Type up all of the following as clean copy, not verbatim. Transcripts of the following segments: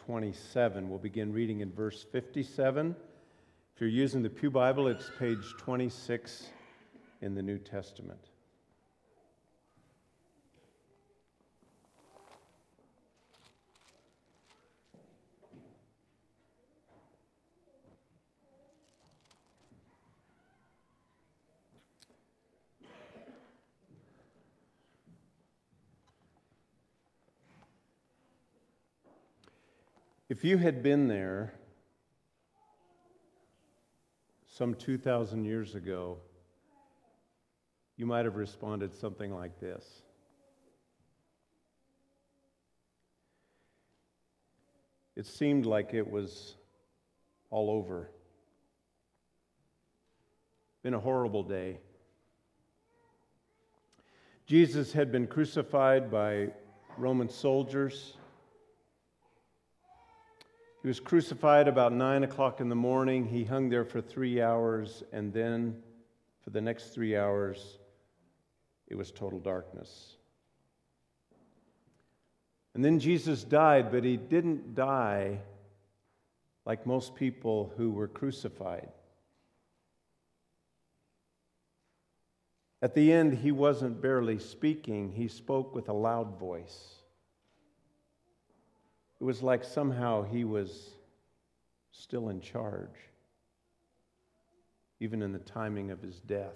27. We'll begin reading in verse 57. If you're using the Pew Bible, it's page 26 in the New Testament. If you had been there some 2,000 years ago, you might have responded something like this. It seemed like it was all over. Been a horrible day. Jesus had been crucified by Roman soldiers. He was crucified about 9 o'clock in the morning. He hung there for 3 hours, and then for the next 3 hours, it was total darkness. And then Jesus died, but he didn't die like most people who were crucified. At the end, he wasn't barely speaking. He spoke with a loud voice. It was like somehow he was still in charge, even in the timing of his death.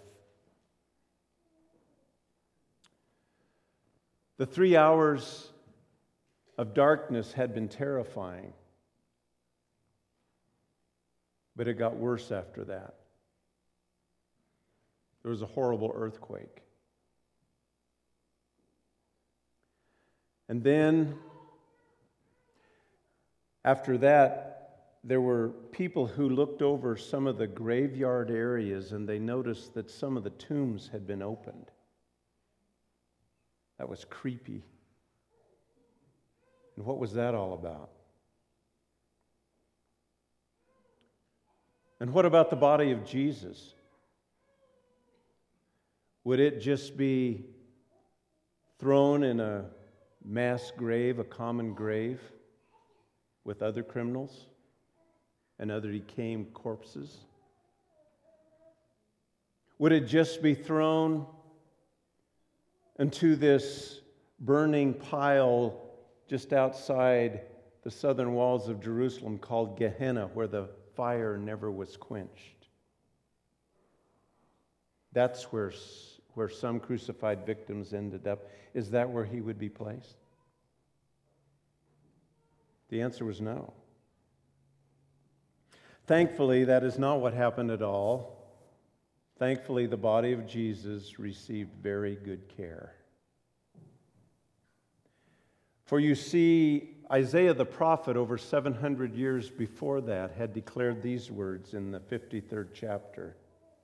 The 3 hours of darkness had been terrifying, but it got worse after that. There was a horrible earthquake. And then, after that, there were people who looked over some of the graveyard areas and they noticed that some of the tombs had been opened. That was creepy. And what was that all about? And what about the body of Jesus? Would it just be thrown in a mass grave, a common grave, with other criminals and other decaying corpses? Would it just be thrown into this burning pile just outside the southern walls of Jerusalem called Gehenna, where the fire never was quenched? That's where some crucified victims ended up. Is that where he would be placed? The answer was no. Thankfully, that is not what happened at all. Thankfully, the body of Jesus received very good care. For you see, Isaiah the prophet, over 700 years before that, had declared these words in the 53rd chapter.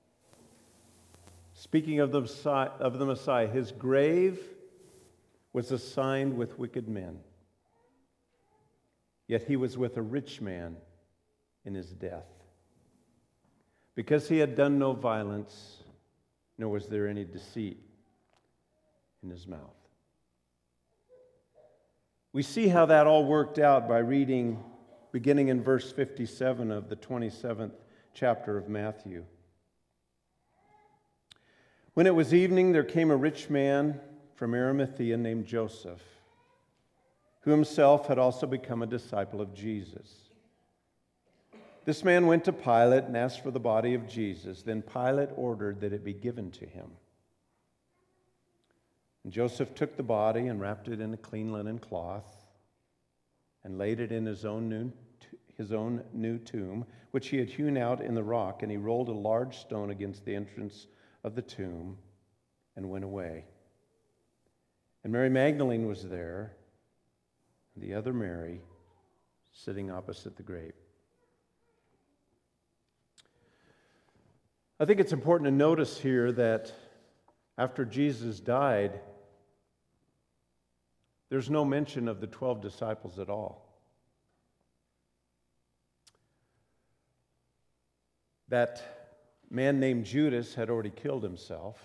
Speaking of the Messiah, his grave was assigned with wicked men. Yet he was with a rich man in his death. Because he had done no violence, nor was there any deceit in his mouth. We see how that all worked out by reading, beginning in verse 57 of the 27th chapter of Matthew. When it was evening, there came a rich man from Arimathea named Joseph, who himself had also become a disciple of Jesus. This man went to Pilate and asked for the body of Jesus. Then Pilate ordered that it be given to him. And Joseph took the body and wrapped it in a clean linen cloth and laid it in his own new tomb, which he had hewn out in the rock, and he rolled a large stone against the entrance of the tomb and went away. And Mary Magdalene was there, and the other Mary sitting opposite the grave. I think it's important to notice here that after Jesus died, there's no mention of the 12 disciples at all. That man named Judas had already killed himself,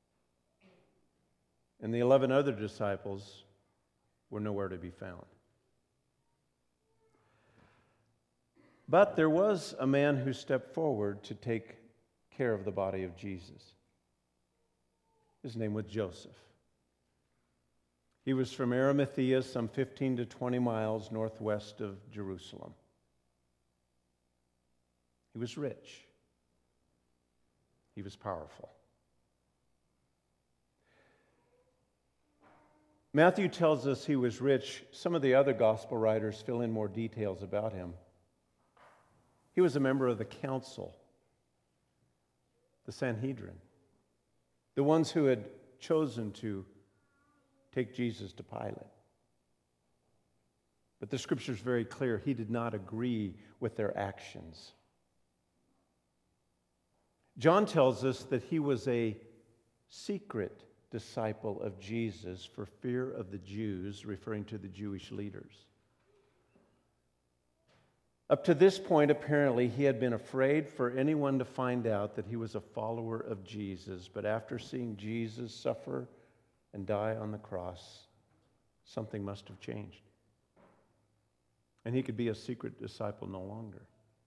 and the 11 other disciples were nowhere to be found. But there was a man who stepped forward to take care of the body of Jesus. His name was Joseph. He was from Arimathea, some 15 to 20 miles northwest of Jerusalem. He was rich. He was powerful. Matthew tells us he was rich. Some of the other gospel writers fill in more details about him. He was a member of the council, the Sanhedrin, the ones who had chosen to take Jesus to Pilate. But the scripture is very clear. He did not agree with their actions. John tells us that he was a secret disciple of Jesus for fear of the Jews, referring to the Jewish leaders. Up to this point, apparently, he had been afraid for anyone to find out that he was a follower of Jesus. But after seeing Jesus suffer and die on the cross, something must have changed. And he could be a secret disciple no longer.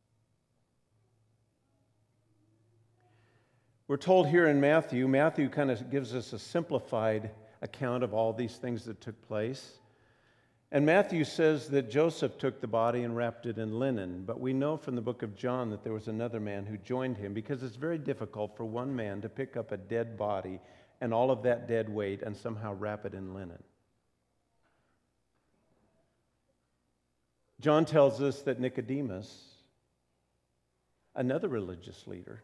We're told here in Matthew kind of gives us a simplified account of all these things that took place. And Matthew says that Joseph took the body and wrapped it in linen. But we know from the book of John that there was another man who joined him, because it's very difficult for one man to pick up a dead body and all of that dead weight and somehow wrap it in linen. John tells us that Nicodemus, another religious leader,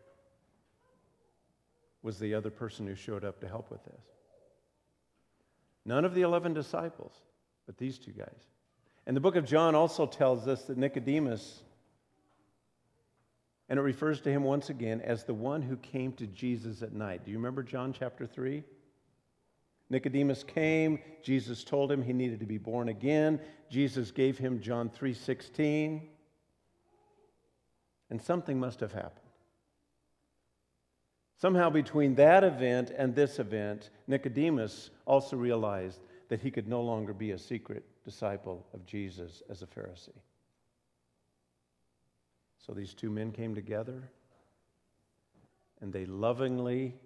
was the other person who showed up to help with this. None of the 11 disciples, but these two guys. And the book of John also tells us that Nicodemus, and it refers to him once again as the one who came to Jesus at night. Do you remember John chapter 3? Nicodemus came. Jesus told him he needed to be born again. Jesus gave him John 3:16. And something must have happened. Somehow between that event and this event, Nicodemus also realized that he could no longer be a secret disciple of Jesus as a Pharisee. So these two men came together, and they lovingly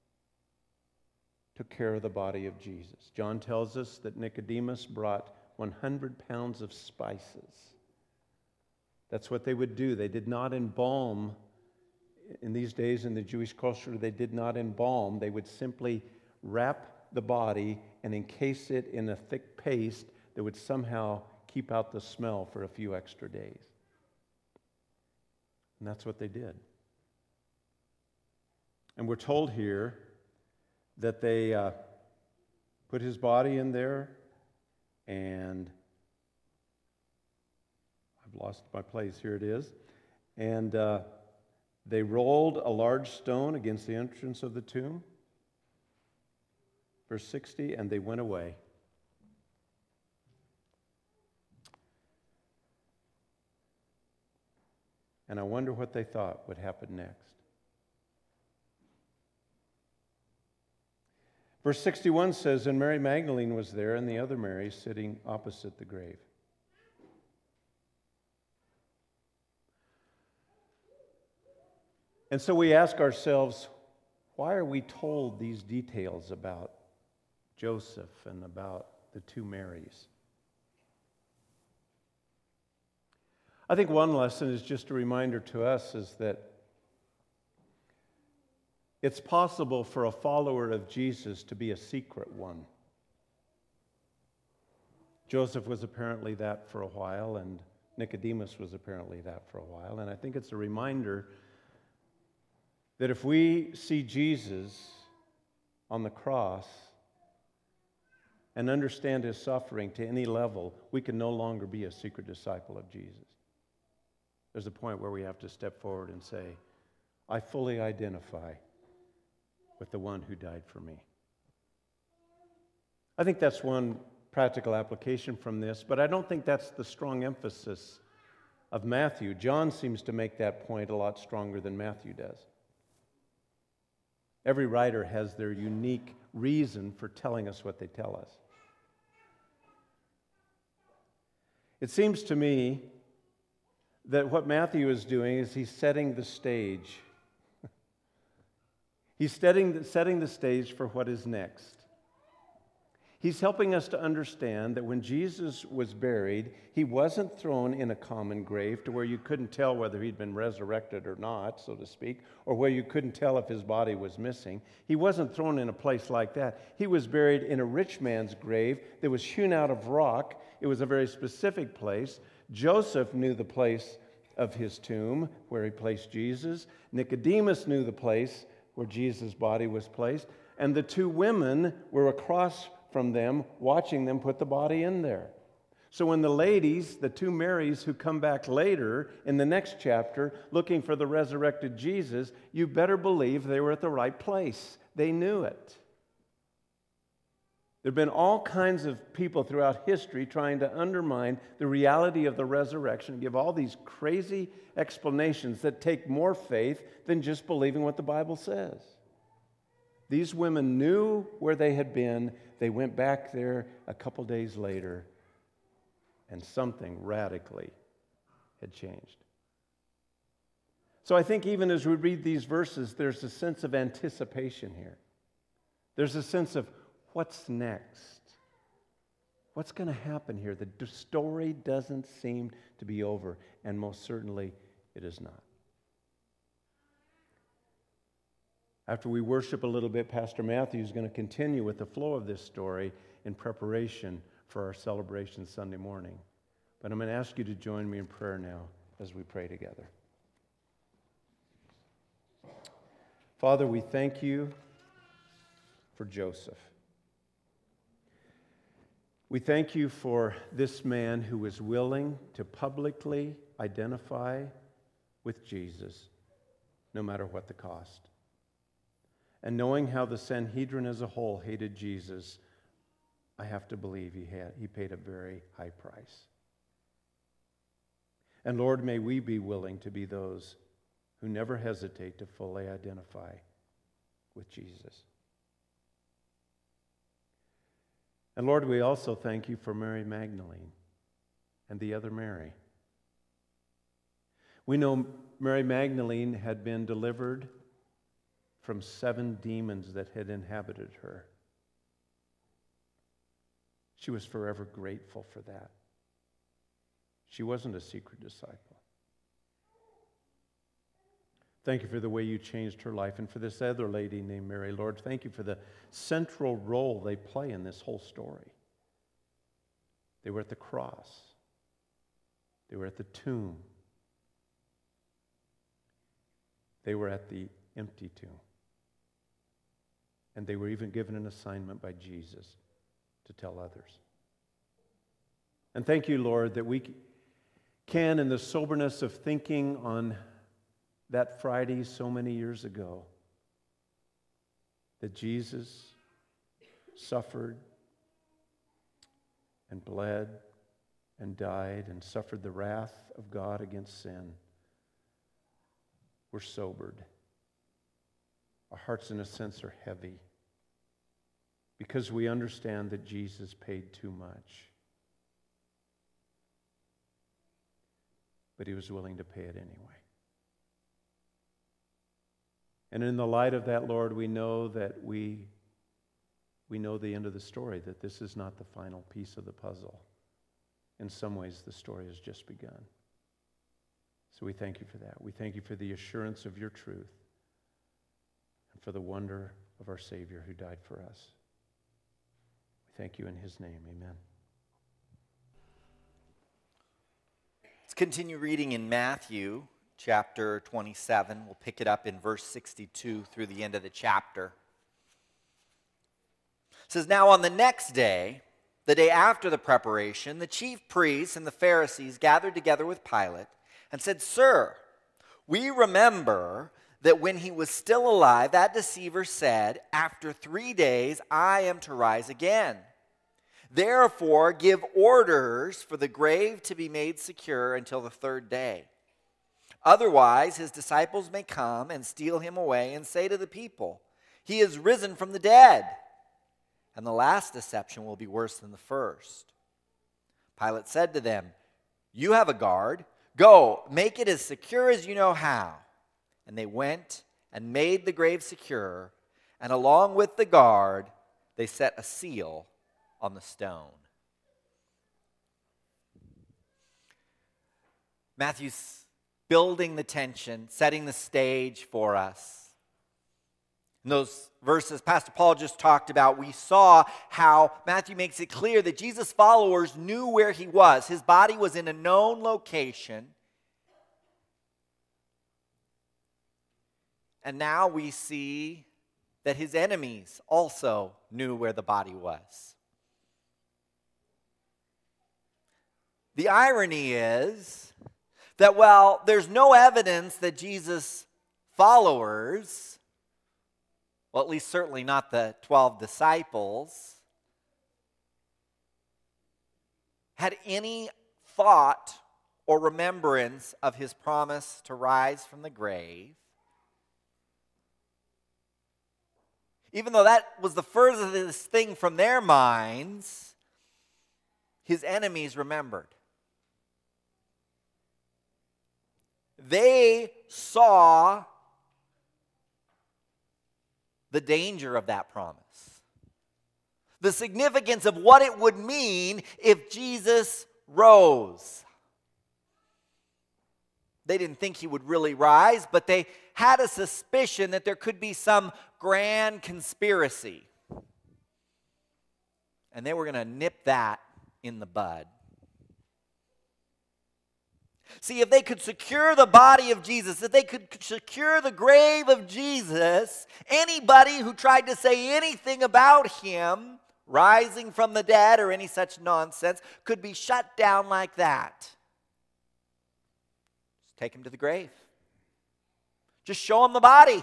took care of the body of Jesus. John tells us that Nicodemus brought 100 pounds of spices. That's what they would do. They did not embalm. In these days, in the Jewish culture, they did not embalm. They would simply wrap the body and encase it in a thick paste that would somehow keep out the smell for a few extra days. And that's what they did. And we're told here that they put his body in there, and I've lost my place. Here it is. And they rolled a large stone against the entrance of the tomb. Verse 60, and they went away. And I wonder what they thought would happen next. Verse 61 says, and Mary Magdalene was there, and the other Mary sitting opposite the grave. And so we ask ourselves, why are we told these details about Joseph and about the two Marys? I think one lesson is just a reminder to us is that it's possible for a follower of Jesus to be a secret one. Joseph was apparently that for a while, and Nicodemus was apparently that for a while. And I think it's a reminder that if we see Jesus on the cross and understand his suffering to any level, we can no longer be a secret disciple of Jesus. There's a point where we have to step forward and say, I fully identify with the one who died for me. I think that's one practical application from this, but I don't think that's the strong emphasis of Matthew. John seems to make that point a lot stronger than Matthew does. Every writer has their unique reason for telling us what they tell us. It seems to me that what Matthew is doing is he's setting the stage. He's setting the stage for what is next. He's helping us to understand that when Jesus was buried, he wasn't thrown in a common grave to where you couldn't tell whether he'd been resurrected or not, so to speak, or where you couldn't tell if his body was missing. He wasn't thrown in a place like that. He was buried in a rich man's grave that was hewn out of rock. It was a very specific place. Joseph knew the place of his tomb where he placed Jesus. Nicodemus knew the place where Jesus' body was placed. And the two women were across from them, watching them put the body in there. So when the ladies, the two Marys who come back later in the next chapter looking for the resurrected Jesus, you better believe they were at the right place. They knew it. There have been all kinds of people throughout history trying to undermine the reality of the resurrection, give all these crazy explanations that take more faith than just believing what the Bible says. These women knew where they had been. They went back there a couple days later, and something radically had changed. So I think even as we read these verses, there's a sense of anticipation here. There's a sense of what's next? What's going to happen here? The story doesn't seem to be over, and most certainly it is not. After we worship a little bit, Pastor Matthew is going to continue with the flow of this story in preparation for our celebration Sunday morning. But I'm going to ask you to join me in prayer now as we pray together. Father, we thank you for Joseph. We thank you for this man who was willing to publicly identify with Jesus, no matter what the cost. And knowing how the Sanhedrin as a whole hated Jesus, I have to believe he paid a very high price. And Lord, may we be willing to be those who never hesitate to fully identify with Jesus. And Lord, we also thank you for Mary Magdalene and the other Mary. We know Mary Magdalene had been delivered from 7 demons that had inhabited her. She was forever grateful for that. She wasn't a secret disciple. Thank you for the way you changed her life. And for this other lady named Mary, Lord, thank you for the central role they play in this whole story. They were at the cross. They were at the tomb. They were at the empty tomb. And they were even given an assignment by Jesus to tell others. And thank you, Lord, that we can, in the soberness of thinking on that Friday so many years ago, that Jesus suffered and bled and died and suffered the wrath of God against sin. We're sobered. Our hearts, in a sense, are heavy because we understand that Jesus paid too much. But he was willing to pay it anyway. And in the light of that, Lord, we know that we know the end of the story, that this is not the final piece of the puzzle. In some ways, the story has just begun. So we thank you for that. We thank you for the assurance of your truth and for the wonder of our Savior who died for us. We thank you in his name. Amen. Let's continue reading in Matthew chapter 27. We'll pick it up in verse 62 through the end of the chapter. It says, "Now on the next day, the day after the preparation, the chief priests and the Pharisees gathered together with Pilate and said, 'Sir, we remember that when he was still alive, that deceiver said, "After 3 days I am to rise again." Therefore, give orders for the grave to be made secure until the 3rd day. Otherwise, his disciples may come and steal him away and say to the people, "He is risen from the dead." And the last deception will be worse than the first.' Pilate said to them, 'You have a guard. Go, make it as secure as you know how. And they went and made the grave secure, and along with the guard, they set a seal on the stone. Matthew's building the tension, setting the stage for us. In those verses Pastor Paul just talked about, we saw how Matthew makes it clear that Jesus' followers knew where he was. His body was in a known location. And now we see that his enemies also knew where the body was. The irony is that while there's no evidence that Jesus' followers, well, at least certainly not the 12 disciples, had any thought or remembrance of his promise to rise from the grave, even though that was the furthest thing from their minds, his enemies remembered. They saw the danger of that promise, the significance of what it would mean if Jesus rose. They didn't think he would really rise, but they had a suspicion that there could be some grand conspiracy. And they were going to nip that in the bud. See, if they could secure the body of Jesus, if they could secure the grave of Jesus, anybody who tried to say anything about him rising from the dead or any such nonsense could be shut down like that. Just take him to the grave. Just show him the body.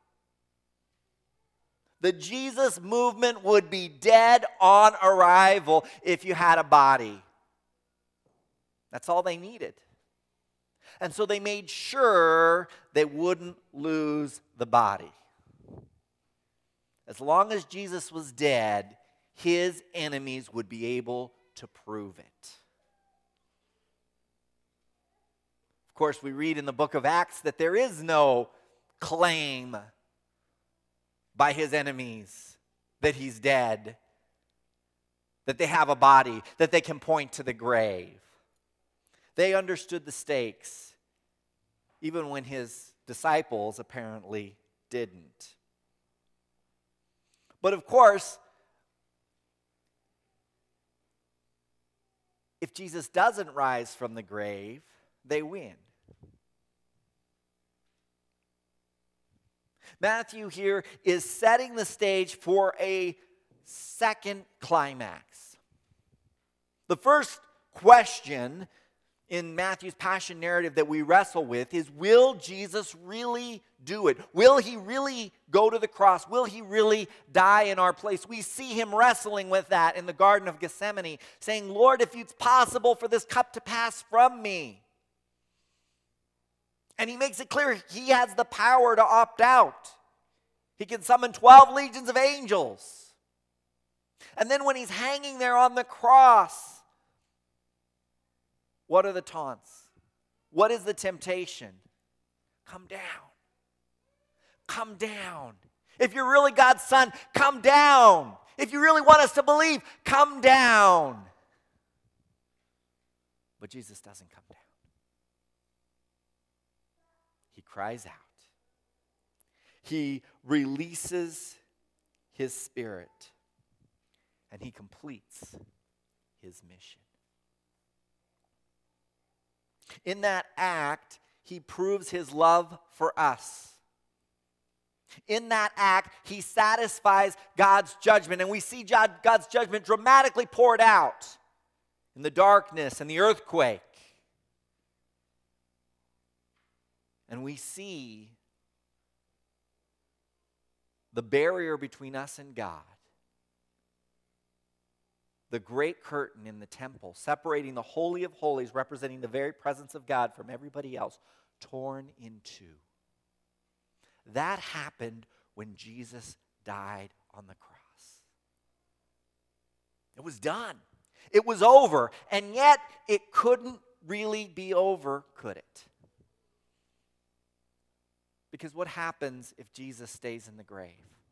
The Jesus movement would be dead on arrival if you had a body. That's all they needed. And so they made sure they wouldn't lose the body. As long as Jesus was dead, his enemies would be able to prove it. Of course, we read in the book of Acts that there is no claim by his enemies that he's dead, that they have a body, that they can point to the grave. They understood the stakes, even when his disciples apparently didn't. But of course, if Jesus doesn't rise from the grave, they win. Matthew here is setting the stage for a second climax. The first question in Matthew's passion narrative that we wrestle with is, will Jesus really do it? Will he really go to the cross? Will he really die in our place? We see him wrestling with that in the Garden of Gethsemane, saying, Lord, if it's possible for this cup to pass from me. And he makes it clear he has the power to opt out. He can summon 12 legions of angels. And then when he's hanging there on the cross, what are the taunts? What is the temptation? Come down. Come down. If you're really God's son, come down. If you really want us to believe, come down. But Jesus doesn't come down. He cries out. He releases his spirit, and he completes his mission. In that act, he proves his love for us. In that act, he satisfies God's judgment, and we see God's judgment dramatically poured out in the darkness and the earthquake. And we see the barrier between us and God, the great curtain in the temple separating the Holy of Holies, representing the very presence of God from everybody else, torn in two. That happened when Jesus died on the cross. It was done. It was over, and yet it couldn't really be over, could it? Because what happens if Jesus stays in the grave?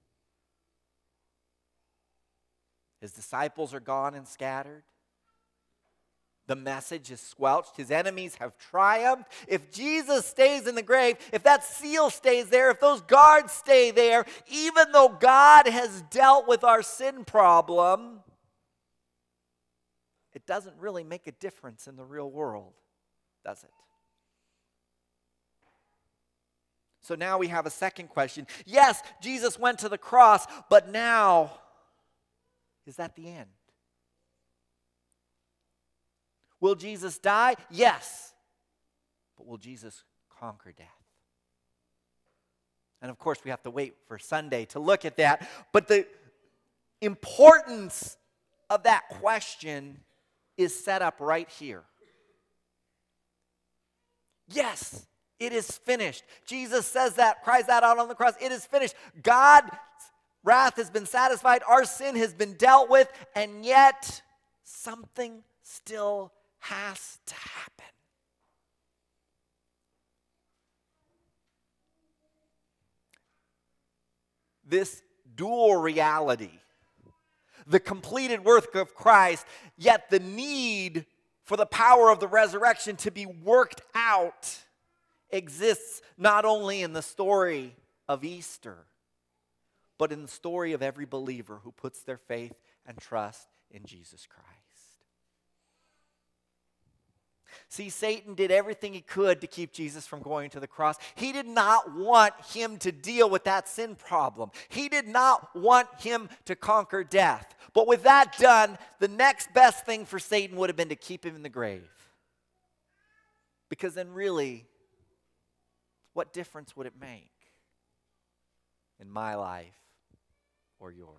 His disciples are gone and scattered. The message is squelched. His enemies have triumphed. If Jesus stays in the grave, if that seal stays there, if those guards stay there, even though God has dealt with our sin problem, it doesn't really make a difference in the real world, does it? So now we have a second question. Yes, Jesus went to the cross, but now, is that the end? Will Jesus die? Yes. But will Jesus conquer death? And of course, we have to wait for Sunday to look at that. But the importance of that question is set up right here. Yes, it is finished. Jesus says that, cries that out on the cross. It is finished. God's wrath has been satisfied. Our sin has been dealt with. And yet, something still has to happen. This dual reality, the completed work of Christ, yet the need for the power of the resurrection to be worked out, exists not only in the story of Easter, but in the story of every believer who puts their faith and trust in Jesus Christ. See, Satan did everything he could to keep Jesus from going to the cross. He did not want him to deal with that sin problem. He did not want him to conquer death. But with that done, the next best thing for Satan would have been to keep him in the grave. Because then really, what difference would it make in my life or yours?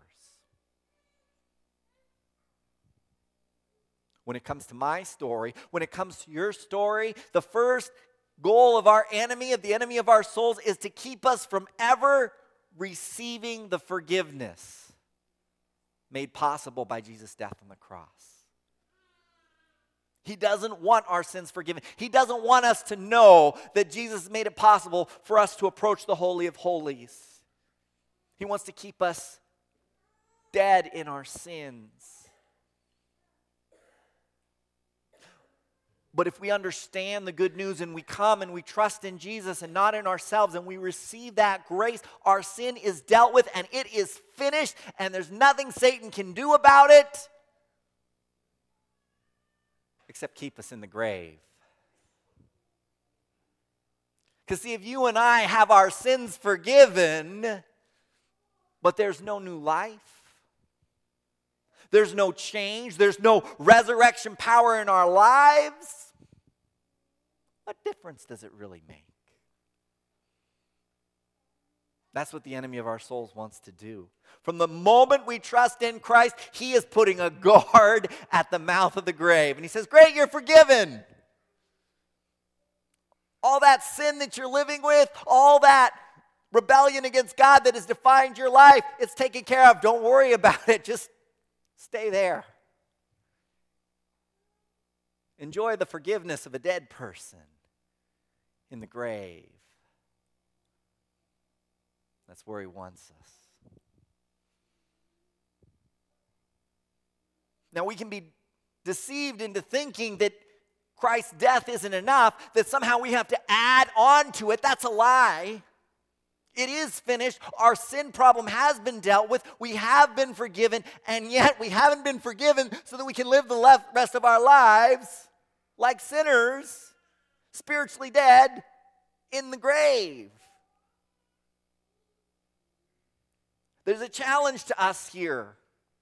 When it comes to my story, when it comes to your story, the first goal of our enemy, of the enemy of our souls, is to keep us from ever receiving the forgiveness made possible by Jesus' death on the cross. He doesn't want our sins forgiven. He doesn't want us to know that Jesus made it possible for us to approach the Holy of Holies. He wants to keep us dead in our sins. But if we understand the good news and we come and we trust in Jesus and not in ourselves and we receive that grace, our sin is dealt with and it is finished and there's nothing Satan can do about it except keep us in the grave. Because see, if you and I have our sins forgiven, but there's no new life, there's no change, there's no resurrection power in our lives, what difference does it really make? That's what the enemy of our souls wants to do. From the moment we trust in Christ, he is putting a guard at the mouth of the grave. And he says, great, you're forgiven. All that sin that you're living with, all that rebellion against God that has defined your life, it's taken care of. Don't worry about it. Just stay there. Enjoy the forgiveness of a dead person in the grave. That's where he wants us. Now we can be deceived into thinking that Christ's death isn't enough, that somehow we have to add on to it. That's a lie. It is finished. Our sin problem has been dealt with. We have been forgiven, and yet we haven't been forgiven so that we can live the rest of our lives like sinners, spiritually dead, in the grave. There's a challenge to us here.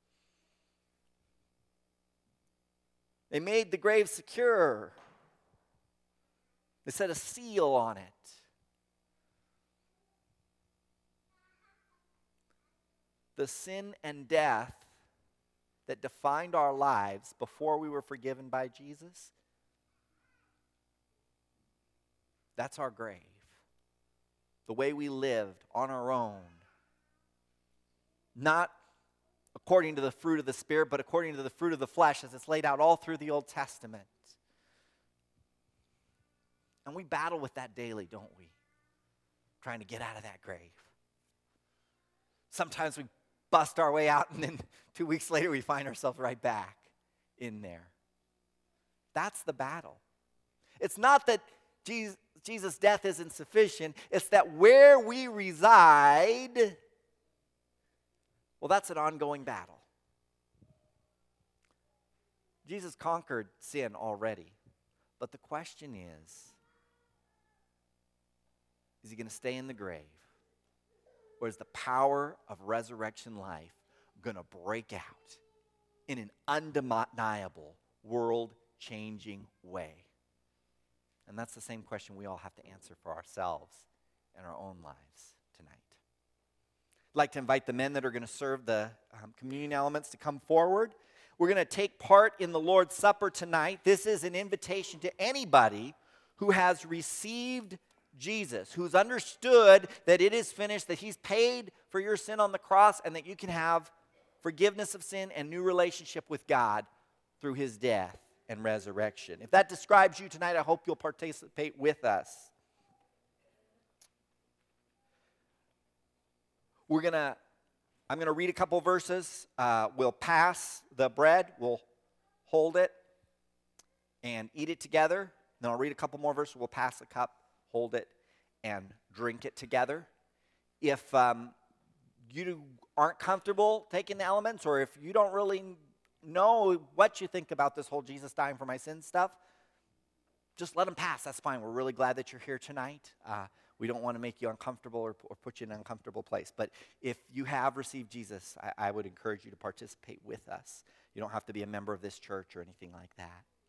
They made the grave secure. They set a seal on it. The sin and death that defined our lives before we were forgiven by Jesus, that's our grave. The way we lived on our own. Not according to the fruit of the Spirit, but according to the fruit of the flesh, as it's laid out all through the Old Testament. And we battle with that daily, don't we? Trying to get out of that grave. Sometimes we bust our way out, and then 2 weeks later we find ourselves right back in there. That's the battle. It's not that Jesus' death isn't sufficient. It's that where we reside, well, that's an ongoing battle. Jesus conquered sin already. But the question is he going to stay in the grave? Or is the power of resurrection life going to break out in an undeniable, world-changing way? And that's the same question we all have to answer for ourselves in our own lives tonight. I'd like to invite the men that are going to serve the communion elements to come forward. We're going to take part in the Lord's Supper tonight. This is an invitation to anybody who has received Jesus, who's understood that it is finished, that he's paid for your sin on the cross, and that you can have forgiveness of sin and new relationship with God through his death and resurrection. If that describes you tonight, I hope you'll participate with us. I'm going to read a couple verses. We'll pass the bread, we'll hold it and eat it together. Then I'll read a couple more verses, we'll pass the cup, hold it, and drink it together. If you aren't comfortable taking the elements, or if you don't really know what you think about this whole Jesus dying for my sins stuff, just let them pass. That's fine. We're really glad that you're here tonight. We don't want to make you uncomfortable or put you in an uncomfortable place. But if you have received Jesus, I would encourage you to participate with us. You don't have to be a member of this church or anything like that.